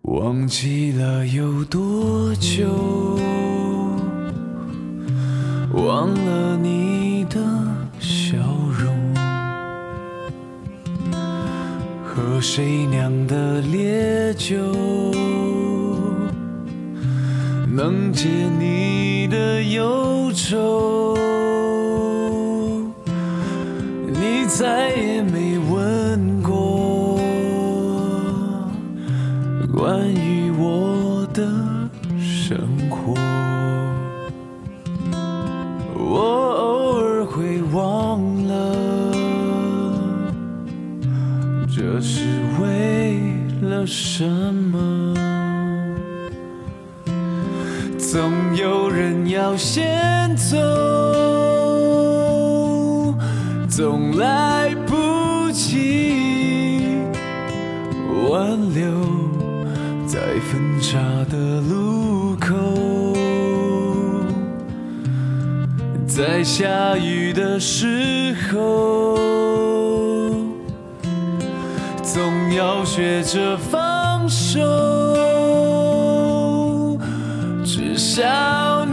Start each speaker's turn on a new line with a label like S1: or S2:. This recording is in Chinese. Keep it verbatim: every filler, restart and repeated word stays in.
S1: 忘记了有多久，忘了你的笑容，和谁酿的烈酒，能解你的忧愁。你再也没问过关于我的生活，我偶尔会忘了，这是为了什么？总有人要先走，总来不及挽留，在分岔的路口，在下雨的时候，总要学着放手，至少